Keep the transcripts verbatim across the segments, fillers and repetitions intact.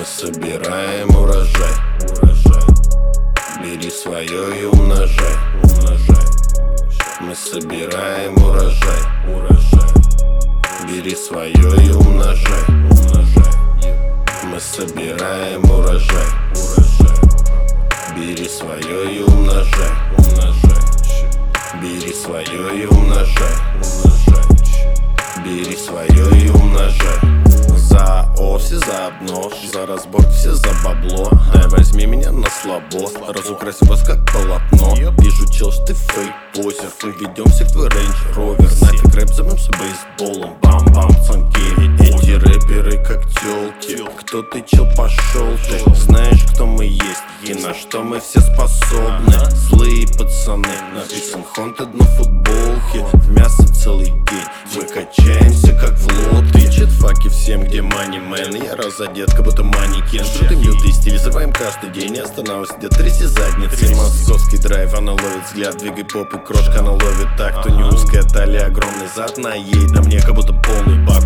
Мы собираем урожай, урожай. Бери свое и умножай, умножай. Мы собираем урожай, урожай. Бери свое и умножай, умножай. Мы собираем урожай, урожай. Бери свое и умножай, умножай. Бери свое и умножай, умножай. Бери свое и умножай. За О, все за одно, за разбор, все за бабло. Дай возьми меня на слабо, разукрасим вас как полотно. Вижу, чел, что ты фейк-позер, мы ведемся к твой Range Rover. Нафиг рэп, займемся бейсболом, бам-бам, цанки. Эти рэперы как тёлки, кто ты, чел, пошел ты? Знаешь, кто мы есть и на что мы все способны. Злые пацаны, написан Haunted на футболке. В мясо целый день, мы качаемся как в лодке. Читфаки всем, где money man. Я разодет, как будто манекен. Шутим юты, стилизуем каждый день. Не останавливайся, где тряси задницы. Московский драйв, она ловит взгляд. Двигай попу, крошка, она ловит так. То не узкая талия, огромный зад на ей. На мне как будто полный бак.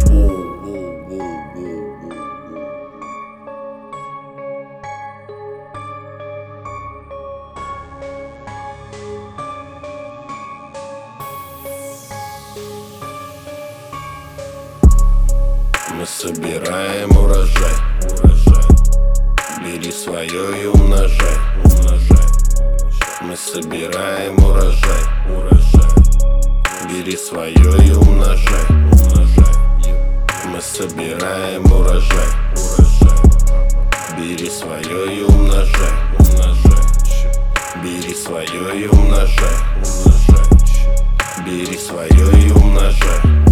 Мы собираем урожай, урожай. Бери свое и умножай, умножай. Мы собираем урожай, урожай. Бери свое и умножай, умножай. Мы собираем урожай, урожай. Бери свое и умножай, умножай. Бери свое и умножай, умножай. Бери свое и умножай.